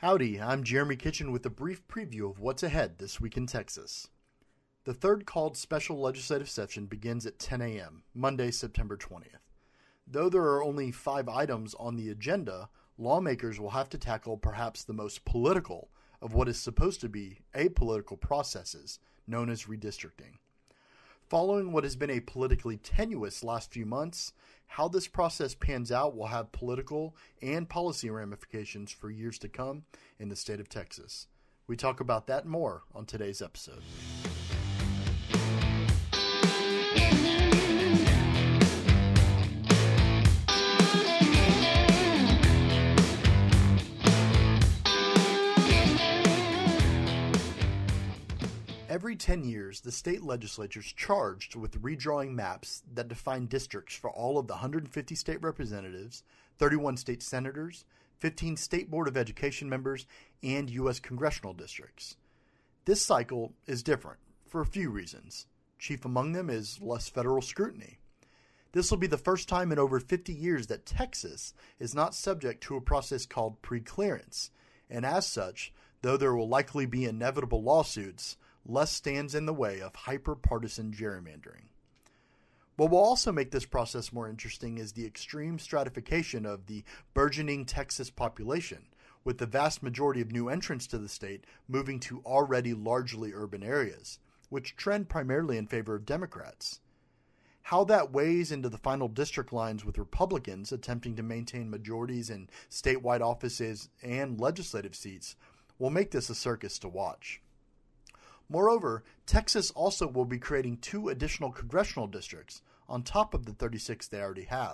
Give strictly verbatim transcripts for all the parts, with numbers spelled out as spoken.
Howdy, I'm Jeremy Kitchen with a brief preview of what's ahead this week in Texas. The third called special legislative session begins at ten a.m., Monday, September twentieth. Though there are only five items on the agenda, lawmakers will have to tackle perhaps the most political of what is supposed to be apolitical processes, known as redistricting. Following what has been a politically tenuous last few months, how this process pans out will have political and policy ramifications for years to come in the state of Texas. We talk about that and more on today's episode. Every ten years, the state legislature is charged with redrawing maps that define districts for all of the one hundred fifty state representatives, thirty-one state senators, fifteen state board of education members, and U S congressional districts. This cycle is different for a few reasons. Chief among them is less federal scrutiny. This will be the first time in over fifty years that Texas is not subject to a process called preclearance, and as such, though there will likely be inevitable lawsuits, less stands in the way of hyper-partisan gerrymandering. What will also make this process more interesting is the extreme stratification of the burgeoning Texas population, with the vast majority of new entrants to the state moving to already largely urban areas, which trend primarily in favor of Democrats. How that weighs into the final district lines with Republicans attempting to maintain majorities in statewide offices and legislative seats will make this a circus to watch. Moreover, Texas also will be creating two additional congressional districts on top of the thirty-six they already have.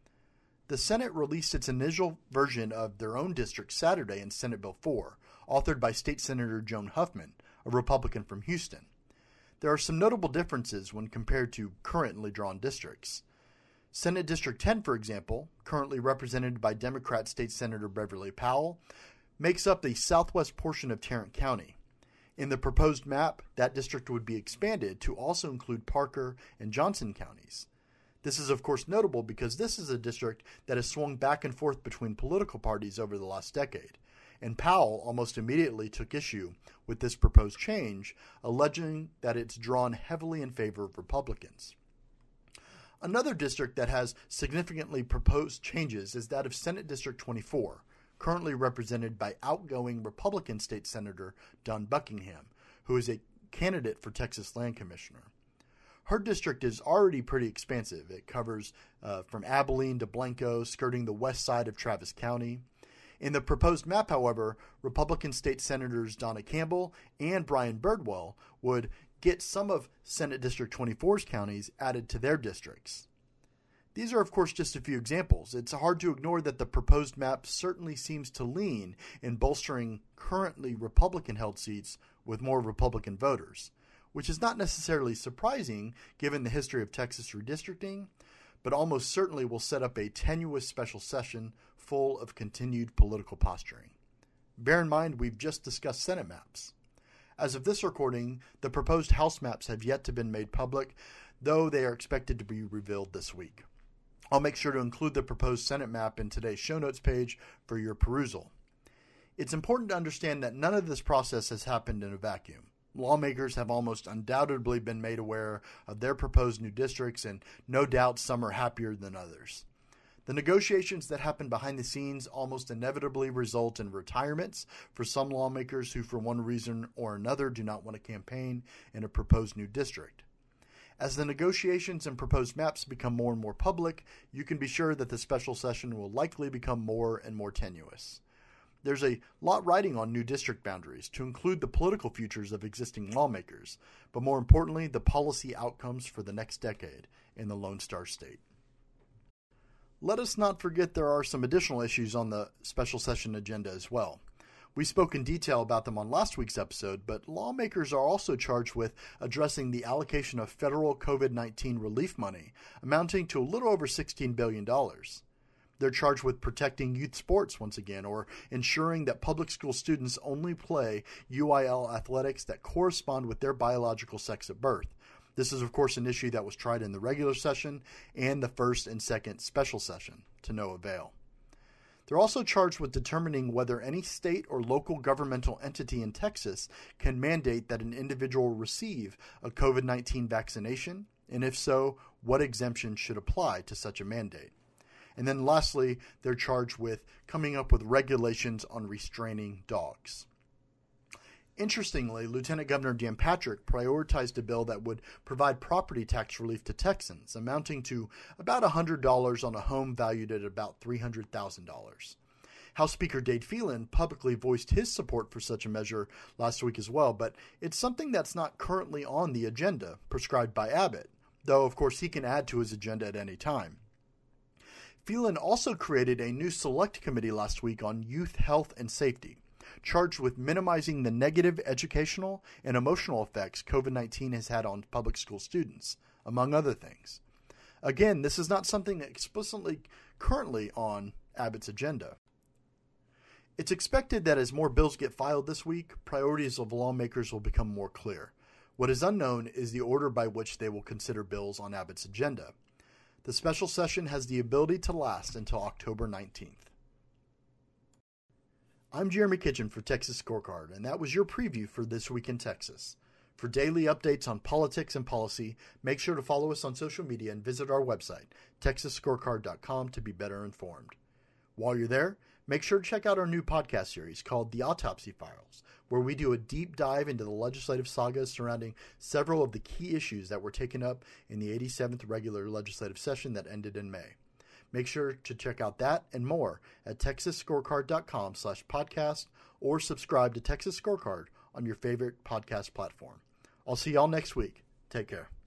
The Senate released its initial version of their own district Saturday in Senate Bill four, authored by State Senator Joan Huffman, a Republican from Houston. There are some notable differences when compared to currently drawn districts. Senate District ten, for example, currently represented by Democrat State Senator Beverly Powell, makes up the southwest portion of Tarrant County. In the proposed map, that district would be expanded to also include Parker and Johnson counties. This is of course notable because this is a district that has swung back and forth between political parties over the last decade, and Powell almost immediately took issue with this proposed change, alleging that it's drawn heavily in favor of Republicans. Another district that has significantly proposed changes is that of Senate District twenty-four, currently represented by outgoing Republican State Senator Dawn Buckingham, who is a candidate for Texas Land Commissioner. Her district is already pretty expansive. It covers uh, from Abilene to Blanco, skirting the west side of Travis County. In the proposed map, however, Republican State Senators Donna Campbell and Brian Birdwell would get some of Senate District twenty-four's counties added to their districts. These are, of course, just a few examples. It's hard to ignore that the proposed map certainly seems to lean in bolstering currently Republican-held seats with more Republican voters, which is not necessarily surprising given the history of Texas redistricting, but almost certainly will set up a tenuous special session full of continued political posturing. Bear in mind, we've just discussed Senate maps. As of this recording, the proposed House maps have yet to be made public, though they are expected to be revealed this week. I'll make sure to include the proposed Senate map in today's show notes page for your perusal. It's important to understand that none of this process has happened in a vacuum. Lawmakers have almost undoubtedly been made aware of their proposed new districts, and no doubt some are happier than others. The negotiations that happen behind the scenes almost inevitably result in retirements for some lawmakers who, for one reason or another, do not want to campaign in a proposed new district. As the negotiations and proposed maps become more and more public, you can be sure that the special session will likely become more and more tenuous. There's a lot riding on new district boundaries to include the political futures of existing lawmakers, but more importantly, the policy outcomes for the next decade in the Lone Star State. Let us not forget there are some additional issues on the special session agenda as well. We spoke in detail about them on last week's episode, but lawmakers are also charged with addressing the allocation of federal COVID nineteen relief money, amounting to a little over sixteen billion dollars. They're charged with protecting youth sports once again, or ensuring that public school students only play U I L athletics that correspond with their biological sex at birth. This is, of course, an issue that was tried in the regular session and the first and second special session, to no avail. They're also charged with determining whether any state or local governmental entity in Texas can mandate that an individual receive a covid nineteen vaccination, and if so, what exemptions should apply to such a mandate. And then lastly, they're charged with coming up with regulations on restraining dogs. Interestingly, Lieutenant Governor Dan Patrick prioritized a bill that would provide property tax relief to Texans, amounting to about one hundred dollars on a home valued at about three hundred thousand dollars. House Speaker Dade Phelan publicly voiced his support for such a measure last week as well, but it's something that's not currently on the agenda prescribed by Abbott, though of course he can add to his agenda at any time. Phelan also created a new select committee last week on youth health and safety, charged with minimizing the negative educational and emotional effects covid nineteen has had on public school students, among other things. Again, this is not something explicitly currently on Abbott's agenda. It's expected that as more bills get filed this week, priorities of lawmakers will become more clear. What is unknown is the order by which they will consider bills on Abbott's agenda. The special session has the ability to last until October nineteenth. I'm Jeremy Kitchen for Texas Scorecard, and that was your preview for This Week in Texas. For daily updates on politics and policy, make sure to follow us on social media and visit our website, texas scorecard dot com, to be better informed. While you're there, make sure to check out our new podcast series called The Autopsy Files, where we do a deep dive into the legislative saga surrounding several of the key issues that were taken up in the eighty-seventh regular legislative session that ended in May. Make sure to check out that and more at texas scorecard dot com slash podcast or subscribe to Texas Scorecard on your favorite podcast platform. I'll see y'all next week. Take care.